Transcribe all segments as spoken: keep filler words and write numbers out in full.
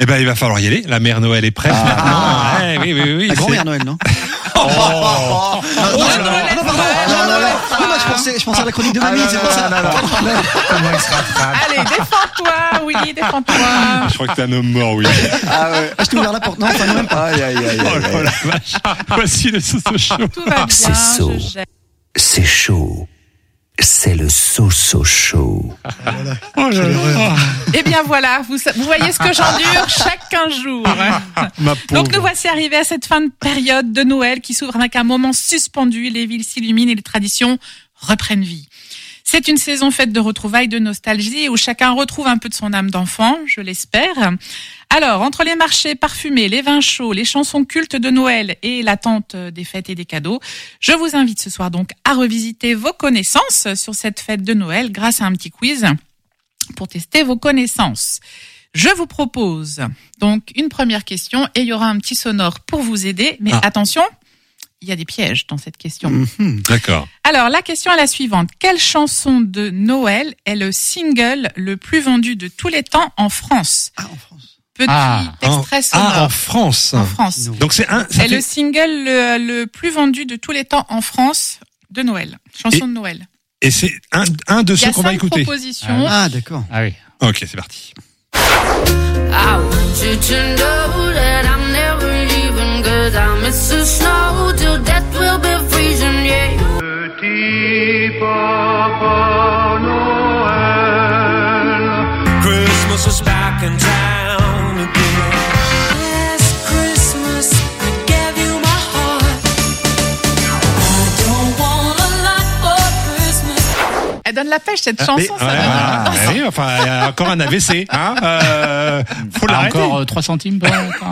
Eh ben, il va falloir y aller. La mère Noël est prête Ah. maintenant. Ouais, oui, oui, oui. La c'est- grand-mère Noël, non? Oh, non, non, non, non, Noël, non, Noël, non, Noël, non, non, Noël, non, moi, je pensais, je pensais à la chronique de Ah, mamie, non, c'est non, pour ça. non, non, non. Comment il se rattrape? Allez, défends-toi, oui, défends-toi. Je crois que t'es un homme mort, oui. Ah ouais. Ah, je t'ai ouvert la porte. Non, enfin, non, même pas. Aïe, aïe, aïe, Oh aïe, là aïe. la vache. Voici le Soso Show. Tout va bien, C'est saut. je jette. C'est chaud. C'est le so-so show. Oh là là. Eh bien voilà, vous, vous voyez ce que j'endure chaque quinze jours. Ma pauvre. Donc nous voici arrivés à cette fin de période de Noël qui s'ouvre avec un moment suspendu. Les villes s'illuminent et les traditions reprennent vie. C'est une saison faite de retrouvailles, de nostalgie, où chacun retrouve un peu de son âme d'enfant, je l'espère. Alors, entre les marchés parfumés, les vins chauds, les chansons cultes de Noël et l'attente des fêtes et des cadeaux, je vous invite ce soir donc à revisiter vos connaissances sur cette fête de Noël grâce à un petit quiz pour tester vos connaissances. Je vous propose donc une première question et il y aura un petit sonore pour vous aider, mais Ah. attention, il y a des pièges dans cette question. Mhm. D'accord. Alors, la question est la suivante. Quelle chanson de Noël est le single le plus vendu de tous les temps en France? Ah, en France. Petit Ah, extrait En, sonore. ah, en France. En France. Non. Donc c'est un. ça Est fait- le single le, le plus vendu de tous les temps en France de Noël. Chanson Et- de Noël. Et c'est un, un de Il y ceux a qu'on va cinq écouter. propositions. Ah, d'accord. Ah oui. Ok, c'est parti. I want you to know that I'm never leaving, 'cause I miss the snow till death will be freezing, yeah. Petit Papa Noël. Christmas is back in town again. Last Christmas I gave you my heart. I don't want a lot for Christmas. Elle donne la pêche, cette Ah, chanson. mais- ça Ouais, donne- ah, oui, enfin, il y a encore un A V C. Hein euh, faut Ah, l'arrêter. encore euh, trois centimes pas, pas.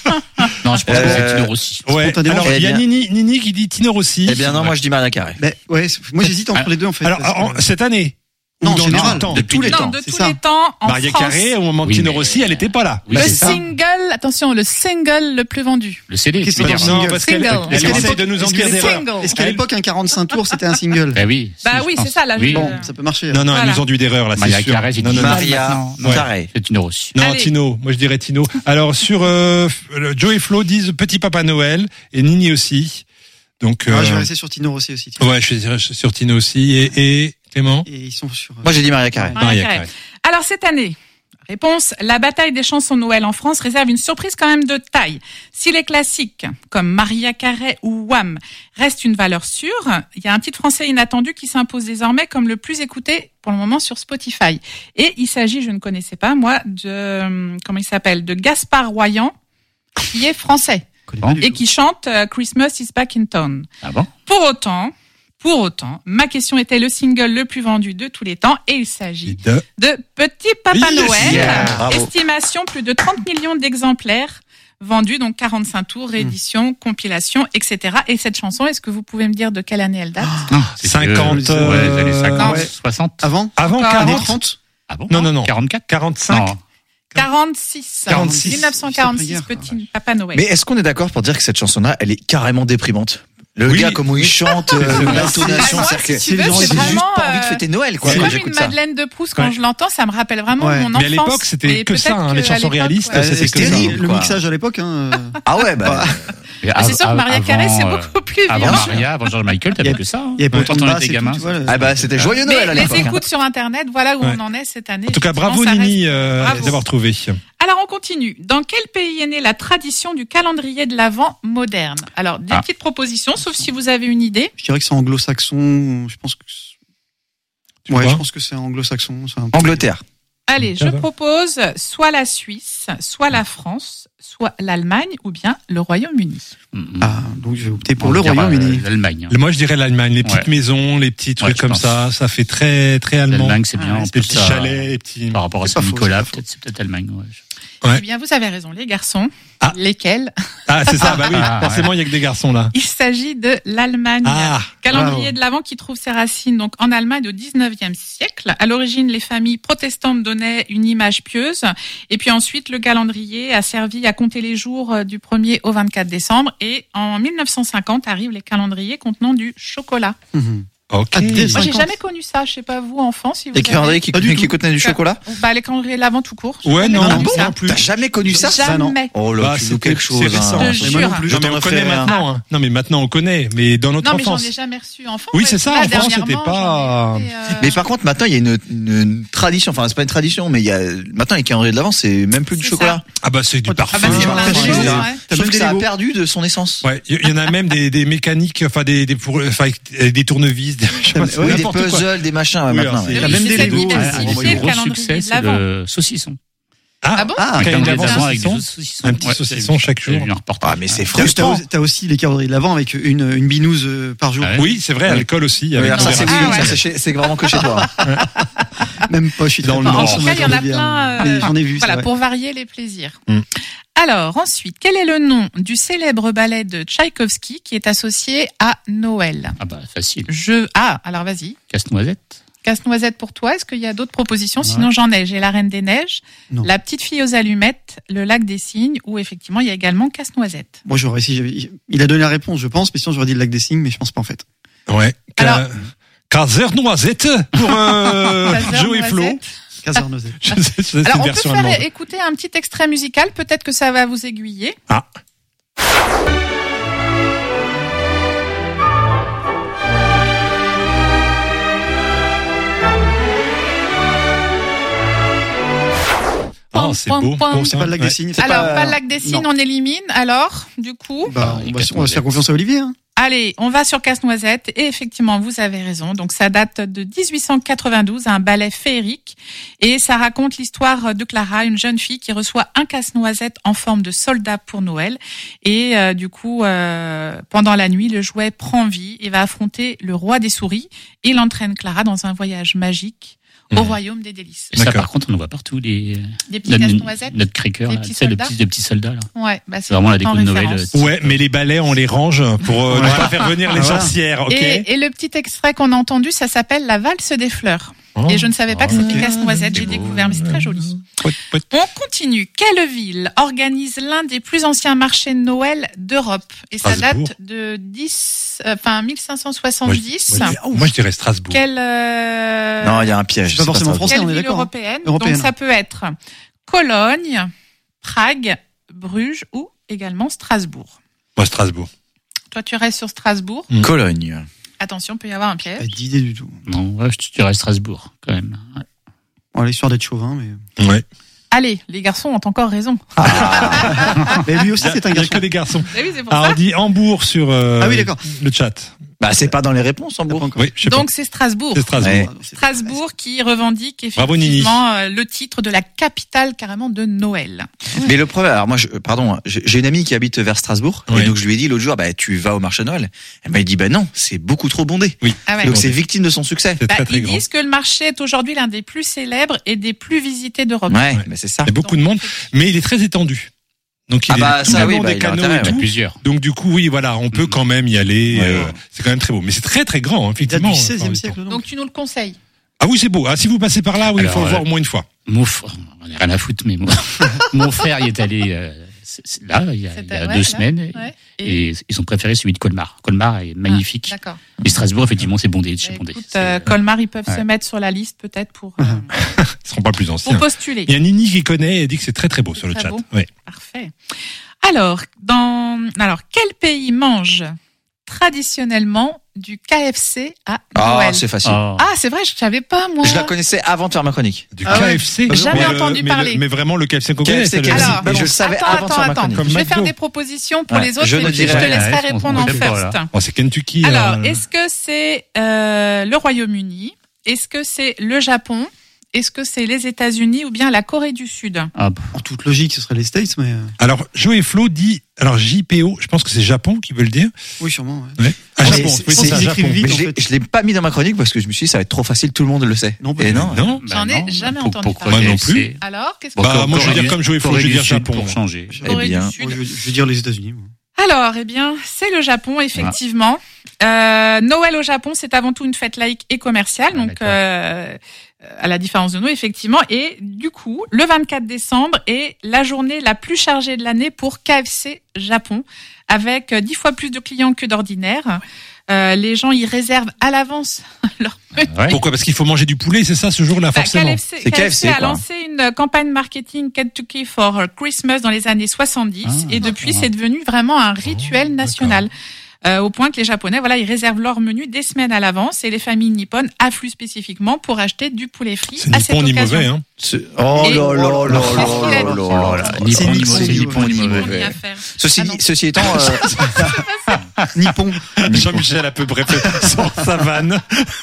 Non, je pense que c'est Euh, Tino Rossi. Ouais. Spontanément. Alors, il y a Eh bien. Nini, Nini qui dit Tino Rossi. Eh bien non, moi je dis Maria Carré. Mais, ouais, c'est- moi, j'hésite entre les deux, en fait. Alors, parce que- en- cette année. Non, Ou en dans général, le temps. de tous les Non, temps. de c'est tous ça. les temps en Maria France. Carré, au moment de Oui, Tino mais- Rossi, elle était pas là. Oui, Le c'est ça. single, attention, le single le plus vendu. Le C D. Qu'est-ce tu veux que dire. c'est Non, single. parce qu'elle Single. elle Est-ce qu'à essaye l'époque- de nous est-ce induire qu'à d'erreur. Single. Est-ce qu'à Elle- l'époque, un quarante-cinq tours, c'était un single? Ben oui. Bah si, je oui, pense. c'est ça, là, Oui. je- Bon, ça peut marcher. Non, non, elle Voilà. nous enduit d'erreur, là, c'est Maria sûr. Carré, j'ai Non, dit non, non. Maria non, non. Carré. C'est Tino Rossi. Non, Allez. Tino. Moi, je dirais Tino. Alors, sur euh, le- Joe et Flo disent Petit Papa Noël et Nini aussi. Donc, Ah, euh, je vais rester sur Tino Rossi aussi. tiens. ouais, je dirais sur Tino aussi. Et, et Clément. Et ils sont sur. Moi j'ai dit Maria Carré. Maria Maria Carré. Carré. Alors cette année, réponse, la bataille des chansons Noël en France réserve une surprise quand même de taille. Si les classiques, comme Maria Carré ou Wham, restent une valeur sûre, il y a un titre français inattendu qui s'impose désormais comme le plus écouté pour le moment sur Spotify. Et il s'agit, je ne connaissais pas moi, de, comment il s'appelle, de Gaspard Royan, qui est français Je connais pas du et tout. qui chante euh, Christmas is back in town. Ah bon? Pour autant, pour autant, ma question était le single le plus vendu de tous les temps et il s'agit De... de Petit Papa Yes. Noël. Yeah. Bravo. Estimation plus de trente millions d'exemplaires vendus, donc quarante-cinq tours, réédition, compilation, et cetera. Et cette chanson, est-ce que vous pouvez me dire de quelle année elle date? C'est cinquante, vieux. Ouais, les années euh, cinquante, ouais. soixante. Avant? Avant Encore. Années quarante. trente? Ah bon? Non, non, non. quarante-quatre? quarante-cinq. Non. quarante-six. quarante-six. mille neuf cent quarante-six, Juste après-guerre. Petit Papa Noël. Mais est-ce qu'on est d'accord pour dire que cette chanson-là, elle est carrément déprimante? Le Oui. gars, comment il chante, euh, l'intonation, Ah, moi, c'est-à-dire si que tu veux, j'ai c'est juste vraiment, pas envie de euh, fêter Noël, quoi, C'est quand comme une j'écoute ça. Madeleine de Proust, quand Ouais. je l'entends, ça me rappelle vraiment Ouais. mon enfance. Mais à l'époque, c'était Et que ça, peut-être hein, les que à chansons l'époque, réalistes, ouais. c'était C'était que ça. terrible, le quoi. mixage à l'époque, hein. Ah ouais, bah. Et Ah, c'est sûr que av- Maria Carré, c'est avant, euh, beaucoup plus Avant violent. Maria, avant George Michael, Il y t'avais a- que ça. hein. Il y avait pas Ouais, autant de quand on basses était et tout, gamin. tu vois. le- Ah bah, c'était joyeux Noël à Mais les l'époque. hein. écoutes sur Internet, voilà où Ouais. on en est cette année. En tout cas, Effectivement, bravo ça Nini reste- euh, Bravo. d'avoir trouvé. Alors on continue. Dans quel pays est née la tradition du calendrier de l'Avent moderne? Alors des Ah. petites propositions, sauf si vous avez une idée. Je dirais que c'est anglo-saxon. Je pense que. Tu Ouais, crois je pense que c'est anglo-saxon. c'est un- Angleterre. Allez, Ça je va. propose soit la Suisse, soit la France, soit l'Allemagne ou bien le Royaume-Uni. Mm, Ah, donc je vais opter pour on le va dire, Royaume-Uni. euh, L'Allemagne. Moi, je dirais l'Allemagne. Les petites Ouais. maisons, les petits trucs Ouais, je comme pense. ça, ça fait très très allemand. L'Allemagne, c'est bien. Ah, En Les plus, petits ça- chalets, les petits. Par rapport à C'est pas faux, Saint-Nicolas, c'est pas peut-être, c'est peut-être Allemagne. Ouais. Ouais. Eh bien, vous avez raison, les garçons. Ah. Lesquels? Ah, c'est ça. Bah oui, Ah, forcément, il y a que des garçons là. Il s'agit de l'Allemagne. Ah, Calendrier bravo. de l'Avent qui trouve ses racines donc en Allemagne au dix-neuvième siècle. À l'origine, les familles protestantes donnaient une image pieuse. Et puis ensuite, le calendrier a servi à compter les jours euh, du premier au vingt-quatre décembre. Et en mille neuf cent cinquante arrivent les calendriers contenant du chocolat. Mhm. Ok. Ah, dès Moi, j'ai cinquante. jamais connu ça. Je sais pas vous, enfant, si vous Les calendriers qui, Pas du qui tout. contenaient du chocolat? Bah, les calendriers de l'avant tout court. J'ai Ouais, jamais non, connu non, ça. non plus. T'as jamais connu ça? Ça, non. Jamais. Oh là, Bah, tu c'est loues quelque chose. c'est récent. hein. Je te Mais moi non jure. plus. Non, mais t'en on connaît ferai un. maintenant. Hein. Non, mais maintenant on connaît. Mais dans notre Non, mais j'en enfance. ai jamais reçu enfant. Oui, ouais. c'est ça, Là, en France, c'était dernièrement, pas- j'en ai fait, euh, Mais par contre, maintenant, il y a une, une, une tradition. Enfin, c'est pas une tradition, mais il y a, maintenant, les calendriers de l'avant, c'est même plus du C'est chocolat. Ah bah c'est du Ah bah, parfum. Ah bah, c'est Ouais, plein de ouais, choses, ouais. ouais. T'as Je trouve même que des ça a Legos. perdu de son essence. Ouais, il y en a même des, des mécaniques, enfin des, des pour, enfin avec des tournevis, des, je sais pas, c'est Oui, des n'importe quoi. puzzles, des machins, ouais, Oui, maintenant. alors, ouais. c'est- T'as Oui, même c'est des ça qui Legos. diversifie Ah, Le le gros calendrier succès, de c'est l'avant. le saucisson. Ah, Ah bon Ah, un Le calendrier calendrier d'avant avec saucisson. du saucisson. Un petit saucisson chaque j'ai jour. vu un reportage. Ah, mais c'est T'as- frustrant. T'as t'as aussi les calendriers de l'avant avec une, une binouse euh, par jour. Ah ouais. Oui, c'est vrai, à Ouais. l'école aussi. Oui, avec alors ça, modération. c'est Ah, oui, ouais. ça, c'est chez- c'est vraiment que chez toi. Même pas, je suis Dans très le pas Nord. En dans tout ce cas, il y en a calendrier, plein. hein. euh, Mais J'en ai vu, c'est Voilà, vrai. pour varier les plaisirs. Mm. Alors, ensuite, quel est le nom du célèbre ballet de Tchaïkovski qui est associé à Noël? Ah bah facile. Je... Ah, alors vas-y. Casse-noisette. Casse-noisette pour toi. Est-ce qu'il y a d'autres propositions? Ouais. Sinon, j'en ai. J'ai La Reine des Neiges, Non. La Petite Fille aux Allumettes, Le Lac des Cygnes, ou effectivement, il y a également Casse-noisette. Moi, j'aurais, si j'avais- il a donné la réponse, je pense, mais sinon, j'aurais dit le lac des Cygnes, mais je pense pas, en fait. Ouais. Alors- Caser noisette pour euh, Caser Joe et Flo. noisette. Casernozet. Je sais, c'est une Alors, on peut version faire allemande. écouter un petit extrait musical. Peut-être que ça va vous aiguiller. Ah. Oh, c'est Point, beau. point. Bon, c'est pas le lac Ouais. des Cygnes. c'est Alors, pas- pas le Lac des Cygnes, non. on élimine. Alors, du coup, Bah, on va, on va se faire confiance à Olivier, hein. allez, on va sur Casse-Noisette. Et effectivement, vous avez raison. Donc, ça date de dix-huit cent quatre-vingt-douze, un ballet féerique. Et ça raconte l'histoire de Clara, une jeune fille qui reçoit un casse-noisette en forme de soldat pour Noël. Et euh, du coup, euh, pendant la nuit, le jouet prend vie et va affronter le roi des souris. Il entraîne Clara dans un voyage magique au Mhm. royaume des délices. Mais ça, D'accord. par contre, on en voit partout les Des petits notre, casse-noisettes. notre cracker, Des là, petits tu sais, le soldats. petit, les petits soldats là. Ouais, bah, C'est vraiment la déco en de Noël. référence. euh, Ouais, mais les balais, on les range pour euh, ne Ouais. pas faire venir les Ah, voilà. sorcières, ok? Et, et le petit extrait qu'on a entendu, ça s'appelle La valse des fleurs. Oh. Et je ne savais pas que Oh. c'était Casse-Noisette, j'ai C'est beau. découvert, mais c'est très joli. Pout, pout. On continue. Quelle ville organise l'un des plus anciens marchés de Noël d'Europe? Et ça Strasbourg. date de dix, euh, enfin, mille cinq cent Moi, je, soixante-dix. moi, je- moi, je dirais Strasbourg. Quelle, euh, Non, il y a un piège. C'est pas forcément ça. français, quelle on est ville d'accord, hein. européenne? Européenne. Donc ça peut être Cologne, Prague, Bruges ou également Strasbourg. Moi, Strasbourg. Toi, tu restes sur Strasbourg. Cologne. Attention, il peut y avoir un Pas piège. d'idée du tout. Non, ouais, je dirais Strasbourg quand même. Ouais. Bon, l'histoire d'être chauvin, mais. Ouais. Allez, les garçons ont encore raison. Mais lui aussi, c'est un Il y a garçon. que des garçons. Eh oui, c'est pour Alors, ça. on dit Hambourg sur euh, Ah oui, d'accord. le chat. Bah, c'est pas dans les réponses, en T'as pas Bourg. encore. Oui, je sais Donc c'est Strasbourg. pas. C'est Strasbourg. Ouais. Ah, non, c'est- Strasbourg qui revendique Bravo, Nini. effectivement euh, le titre de la capitale carrément de Noël. Mais le problème, alors moi, je, pardon, j'ai j'ai une amie qui habite vers Strasbourg, Ouais. et donc je lui ai dit l'autre jour, bah, tu vas au marché de Noël. Elle m'a dit, bah non, c'est beaucoup trop bondé. Ah ouais. Donc c'est victime de son succès. C'est Bah, très très ils grand. disent que le marché est aujourd'hui l'un des plus célèbres et des plus visités d'Europe. Ouais, Ouais. mais c'est ça. Il y a beaucoup de monde, mais il est très étendu. Donc il Ah est bah, tout ça, le oui, long bah, des il a canaux intérêt, et Il y en a tout. plusieurs. Donc du coup, oui, voilà, on peut Mhm. quand même y aller. Ouais, euh, ouais. C'est quand même très beau, mais c'est très très grand, Il date effectivement. du en seizième même temps. siècle, donc. Donc tu nous le conseilles. Ah oui, c'est beau. Ah, si vous passez par là, oui, il Alors, faut le voir euh, au moins une fois. Mon frère, on n'a rien à foutre, mais mon, mon frère y est allé euh, c'est- c'est là, il y a, il y a C'était- deux ouais, là, semaines, Ouais. et, ils ont préféré celui de Colmar. Colmar est magnifique. Ah, d'accord. Et Strasbourg, effectivement, c'est bondé de chez Bah, bondé. écoute, C'est, euh, euh, Colmar, ils peuvent ouais. se mettre sur la liste peut-être pour, euh, Ils seront pas plus pour anciens. postuler. Il y a Nini qui connaît et dit que c'est très très beau sur le Très chat. beau. Ouais. Parfait. Alors, dans alors quel pays mange traditionnellement du K F C à Ah, Noël? c'est facile. oh. Ah, c'est vrai, je savais pas moi. Je la connaissais avant de faire ma chronique. Du Ah ouais. K F C. Jamais mais le- entendu mais parler. le- Mais vraiment le K F C qu'on K F C, connaît, c'est le- K F C. Alors, Mais je le savais attends, avant de attends, faire ma attends. chronique. Comme Je vais McDo. faire des propositions pour Ouais, les autres je et ne je dirai te rien. laisserai Ouais, on- répondre on en sait pas, first. là. Oh, c'est Kentucky. Alors, alors. est-ce que c'est euh, le Royaume-Uni? Est-ce que c'est le Japon? Est-ce que c'est les États-Unis ou bien la Corée du Sud? Ah, pff, En toute logique, ce serait les States, mais. euh, Alors, Joe et Flo dit, alors J P O, je pense que c'est Japon qui veut le dire. Oui, sûrement, ouais. Ouais. Ah, Mais Japon, c'est- oui, c'est- c'est ça, ils Japon. écrivent vite. Mais en je l'ai, fait. je l'ai pas mis dans ma chronique parce que je me suis dit, ça va être trop facile, tout le monde le sait. Non, pas Et du non. tout. Non. J'en ai non. jamais Pour- entendu pourquoi parler. Moi non K F C? plus. Alors, qu'est-ce que Bah, vous moi, je veux pensez? dire comme Joe et Flo, Corée je veux du dire Sud Japon. pour changer. Eh Corée bien, du Sud. Moi, je, je vais dire les États-Unis. moi. Alors, eh bien, c'est le Japon, effectivement. Euh, Noël au Japon, c'est avant tout une fête laïque et commerciale, Ah, donc d'accord. euh, à la différence de nous, effectivement. Et du coup, le vingt-quatre décembre est la journée la plus chargée de l'année pour K F C Japon, avec dix fois plus de clients que d'ordinaire. Euh, les gens y réservent à l'avance leur menu. Ouais. Pourquoi? Parce qu'il faut manger du poulet, c'est ça ce jour-là, Bah, forcément. K F C, C'est K F C K F C, a quoi. lancé une campagne marketing Kentucky for Christmas dans les années soixante-dix Ah, et depuis d'accord. c'est devenu vraiment un rituel Oh, national. Euh, au point que les Japonais, voilà, ils réservent leur menu des semaines à l'avance et les familles nippones affluent spécifiquement pour acheter du poulet frit C'est à ni cette bon ni occasion. mauvais, hein. C'est- Oh Et- là là là là Qu'est-ce qu'il a là dit là là. Ni C'est bon, ni Nippon, mauvais, ni ni bon, ni Ni bon, ni mauvais. à faire. Ceci, Ah non. ceci étant, euh, Nippon. Jean-Michel a peu bref sur sa vanne.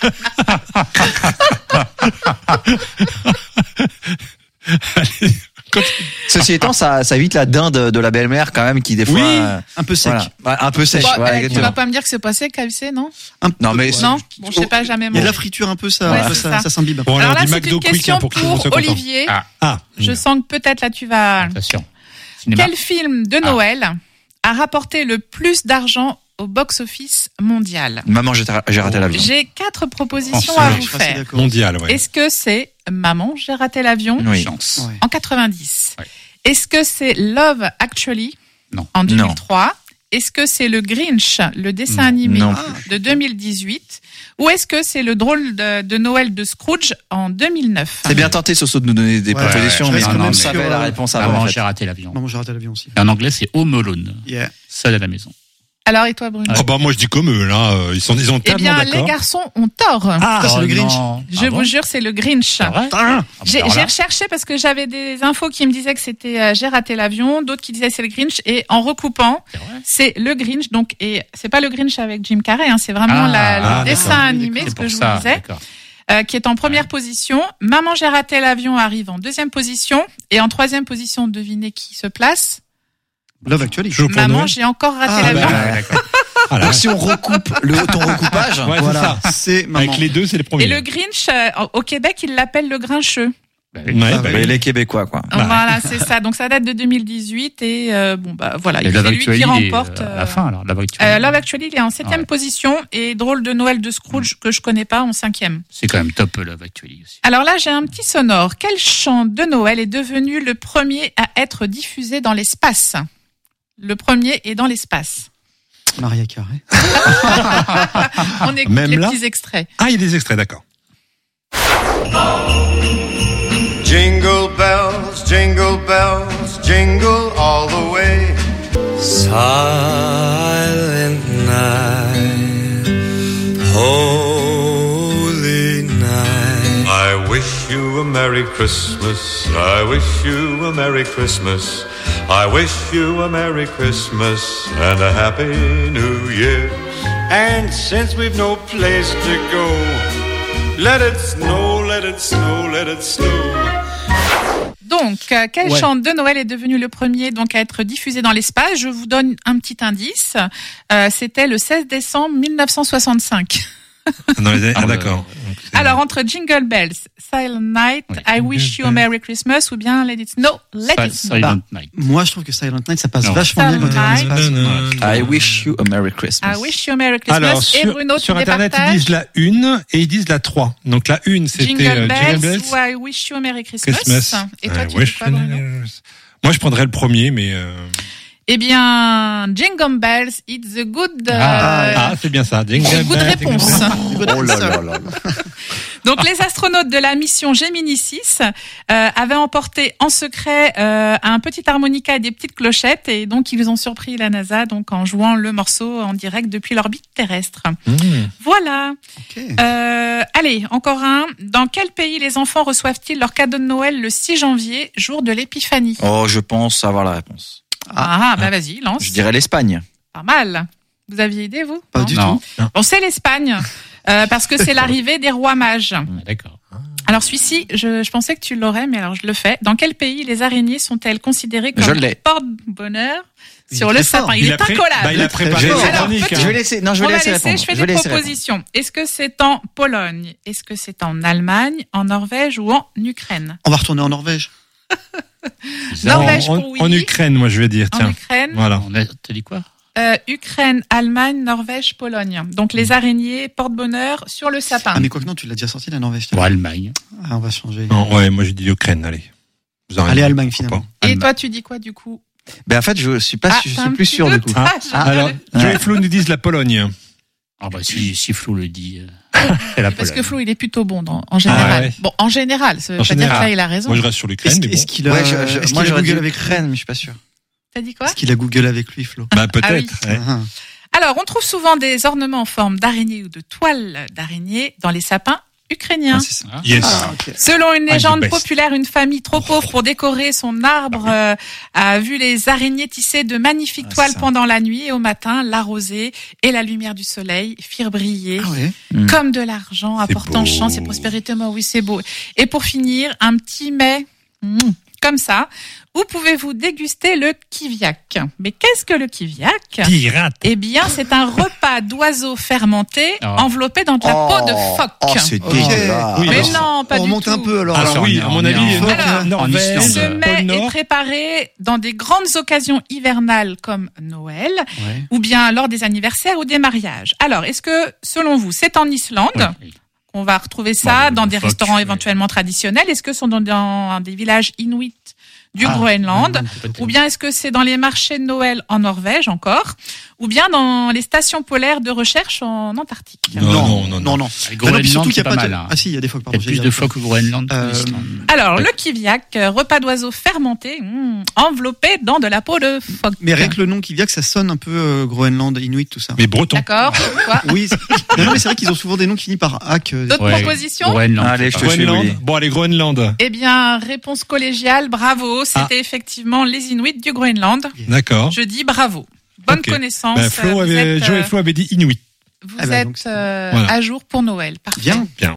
Allez, continue. ceci étant, ça, ça évite la dinde de la belle-mère quand même qui des fois, Oui. euh, Un peu sec. voilà. Ouais, un peu sèche. Bon, voilà, euh, tu exactement. vas pas me dire que c'est passé K F C, non? Un Non, peu, mais ouais. c'est- Non? Bon, je sais pas, jamais Il y a de la mangé. friture un peu, ça, Ouais, un peu, c'est ça, ça. ça s'imbibe. Bon, Alors alors, là, du c'est McDo une quick, question hein, pour que tout le monde soit pour content. Olivier. Ah, Ah, Je sens que peut-être là tu vas... attention. Cinéma. Quel film de Noël a rapporté le plus d'argent au box-office mondial? Maman, j'ai j'ai raté l'avion. J'ai quatre propositions Oh, à ouais, vous Je suis assez faire. d'accord. mondial, ouais. Est-ce que c'est Maman, j'ai raté l'avion Oui. Chance. Ouais. en quatre-vingt-dix? Ouais. Est-ce que c'est Love Actually Non. en deux mille trois? Est-ce que c'est le Grinch, le dessin animé Non. de deux mille dix-huit? Ou est-ce que c'est le drôle de, de Noël de Scrooge en deux mille neuf? C'est bien tenté, Soso, de nous donner des Ouais, propositions, ouais, mais je on reste quand même savait sur, la euh, réponse Maman, avant. en j'ai fait. raté l'avion. Maman, j'ai raté l'avion aussi. Et en anglais, c'est Home Alone. Yeah. Seul à la maison. Alors, et toi, Bruno? Oh bah moi je dis comme eux là, euh, ils sont ils ont Eh tellement bien, les d'accord. garçons ont tort. Ah, Ça, c'est le Grinch. non. Je Ah vous bon jure, c'est le Grinch. C'est vrai Ah, Ah, bah, J'ai alors j'ai là, recherché parce que j'avais des infos qui me disaient que c'était euh, j'ai raté l'avion, d'autres qui disaient c'est le Grinch, et en recoupant, c'est vrai. c'est le Grinch. Donc, et c'est pas le Grinch avec Jim Carrey, hein, c'est vraiment Ah, la, le ah, dessin d'accord. animé, C'est ce C'est que pour je ça, vous disais, d'accord. euh, qui est en première position. Maman, j'ai raté l'avion arrive en deuxième position, et en troisième position, devinez qui se place. Love Actually. Toujours pour Maman, Noël. j'ai encore raté Ah, l'avion. bah, Ouais, d'accord. Ah, là. Donc si on recoupe le, ton recoupage, Ouais, c'est Voilà, ça. c'est maman. Avec les deux, c'est les premiers. Et le Grinch, euh, au Québec, il l'appelle le Grincheux. Bah, Ouais, oui. bah, bah, oui. les Québécois, quoi. Bah. Voilà, c'est ça. Donc ça date de deux mille dix-huit et euh, bon bah voilà, Et c'est Love lui Actually, qui il est, remporte. euh, à euh, la fin, alors. Love Actually. Euh, Love Actually, il est en septième Ouais. position et Drôle de Noël de Scrooge que je connais pas en cinquième. C'est quand même top, Love Actually aussi. Alors là, j'ai un petit sonore. Quel chant de Noël est devenu le premier à être diffusé dans l'espace? Le premier est dans l'espace. Maria Carré. On écoute Même les là petits extraits. Ah, il y a des extraits, d'accord. Jingle bells, jingle bells, jingle all the way. Silent night, holy night. I wish you a Merry Christmas. I wish you a Merry Christmas. I wish you a Merry Christmas and a Happy New Year. And since we've no place to go, let it snow, let it snow, let it snow. Donc, euh, quel Ouais. chant de Noël est devenu le premier donc à être diffusé dans l'espace? Je vous donne un petit indice. Euh, C'était le seize décembre mille neuf cent soixante-cinq. Dans les années- Ah, ah, ouais. d'accord. Donc, c'est- Alors, entre Jingle Bells, Silent Night, Oui. I Wish You a Merry Christmas ou bien Let It Snow, Let It Snow. Silent Night. Moi, je trouve que Silent Night, ça passe Non. vachement bien quand Silent on est dans l'espace. I wish you a Merry Christmas. I Wish You a Merry Christmas. Alors, Et sur, Bruno, sur tu Internet, ils départages disent la une et ils disent la trois. Donc, la une, c'était Jingle euh, Bells Jingle Bells, ou I Wish You a Merry Christmas. Christmas. Et toi, I tu dis wish quoi, Bruno? you- Moi, je prendrais le premier, mais... euh, Eh bien, Jingle Bells, it's a good, euh, Ah, ah, c'est bien ça. Jingle good Bells, réponse. Jingle Bells. Oh là là là. Donc, les astronautes de la mission Gemini six euh, avaient emporté en secret euh, un petit harmonica et des petites clochettes, et donc ils ont surpris la NASA donc en jouant le morceau en direct depuis l'orbite terrestre. Mmh. Voilà. Ok. Euh, allez, encore un. Dans quel pays les enfants reçoivent-ils leur cadeau de Noël le six janvier, jour de l'Épiphanie? Oh, je pense avoir la réponse. Ah, bah vas-y, lance. Je dirais l'Espagne. Pas mal. Vous aviez idée, vous? Pas Non du Non. tout. Bon, c'est l'Espagne, euh, parce que c'est l'arrivée des rois mages. Ah, D'accord. Alors celui-ci, je, je pensais que tu l'aurais, mais alors je le fais. Dans quel pays les araignées sont-elles considérées Je comme l'ai. porte-bonheur Il sur est le très fort. sapin? Il, Il est a pré- incollable. bah, il a préparé Je vais- sa Alors, chronique, petit- hein. Je vais laisser, non, je On vais va laisser laisser, répondre. je fais Je vais des laisser répondre. propositions. Est-ce que c'est en Pologne? Est-ce que c'est en Allemagne, en Norvège ou en Ukraine? On va retourner en Norvège. Norvège en, pour oui. en Ukraine, moi, je vais dire, En tiens. Ukraine, Voilà. On a, t'as dit quoi? euh, Ukraine, Allemagne, Norvège, Pologne. Donc les araignées porte-bonheur sur le sapin. Ah, mais quoi que non, tu l'as déjà sorti, la Norvège. Bon, Allemagne. Ah, on va changer. Non, ouais, moi, je dis Ukraine, allez. Vous en Allez, avez- Allemagne, pourquoi finalement. Et Allemagne. toi, tu dis quoi du coup? Ben, en fait, je suis pas, Ah, je t'as suis un plus petit sûr du doute. coup. Ah, pas. Alors, Ouais. Joey Flo nous disent la Pologne. Ah bah si, si Flo le dit, euh, c'est la Parce Pologne. que Flo, il est plutôt bon dans, en général. Ah ouais. Bon, en général, ça veut En pas dire que général. là, il a raison. Moi, je reste sur l'Ukraine, Est-ce mais bon. est-ce qu'il a, Ouais, je- je- est-ce moi qu'il a j'aurais dit Google avec Ukraine, mais je suis pas sûr. T'as dit quoi? Est-ce qu'il a Google avec lui, Flo? Bah, peut-être. Ah oui. ouais. Ah. Alors, on trouve souvent des ornements en forme d'araignée ou de toile d'araignée dans les sapins ukrainiens. Ah, c'est ça. Yes. Ah, ok. Selon une Ah, légende the best. populaire, une famille trop pauvre pour décorer son arbre euh, a vu les araignées tisser de magnifiques Ah, toiles c'est ça. pendant la nuit et au matin, la rosée et la lumière du soleil firent briller Ah ouais. Mm. comme de l'argent, apportant beau. chance et prospérité. Moi, oui, c'est beau. Et pour finir, un petit mets mm, comme ça, où pouvez-vous déguster le kiviak. Mais qu'est-ce que le kiviak? Pirate. Eh bien, c'est un repas d'oiseaux fermentés Oh. enveloppé dans de la peau de Oh, phoque. c'est Ok. dégueulasse. Oui, Mais alors, non, pas On du remonte tout. un peu alors. Ah, Alors ça, oui, on est- à mon on est avis, en- Nor- Alors, Norvège, en Ce Islande. mets pôle est Nord. préparé dans des grandes occasions hivernales comme Noël, Ouais. ou bien lors des anniversaires ou des mariages. Alors, est-ce que, selon vous, c'est en Islande Oui, oui. qu'on va retrouver ça, Bon, dans le des phoque, restaurants oui. éventuellement traditionnels? Est-ce que ce sont dans, dans des villages inuits du Ah, Groenland? Peut-être. Ou bien est-ce que c'est dans les marchés de Noël en Norvège encore? Ou bien dans les stations polaires de recherche en Antarctique? Non, non, non, non. non. Le Ah non, puis Groenland, surtout qu'il y c'est a pas pas mal. de... hein. Ah si, il y a des phoques, Il y pardon. a j'ai plus dit de un phoques au Groenland que Euh, l'Islande. Alors, le kiviak, euh, repas d'oiseaux fermenté, mm, enveloppé dans de la peau de phoque. Mais rien que le nom qui vient, que ça sonne un peu euh, Groenland, Inuit, tout ça. Mais breton. D'accord. Quoi? Oui, c'est- non, non, mais c'est vrai qu'ils ont souvent des noms qui finissent par hack. euh, D'autres Ouais. propositions? Groenland. Allez, c'est je pas te mal. suis, Groenland. Willy. Bon, allez, Groenland. Eh bien, réponse collégiale, bravo. C'était Ah. effectivement les Inuits du Groenland. D'accord. Je dis bravo. Bonne Ok. connaissance. Bah, Flo Vous avait, êtes, Joe et euh, Flo avaient dit Inuit. vous Ah bah, êtes donc c'est- euh, Voilà. à jour pour Noël. Parfait. Bien. Bien.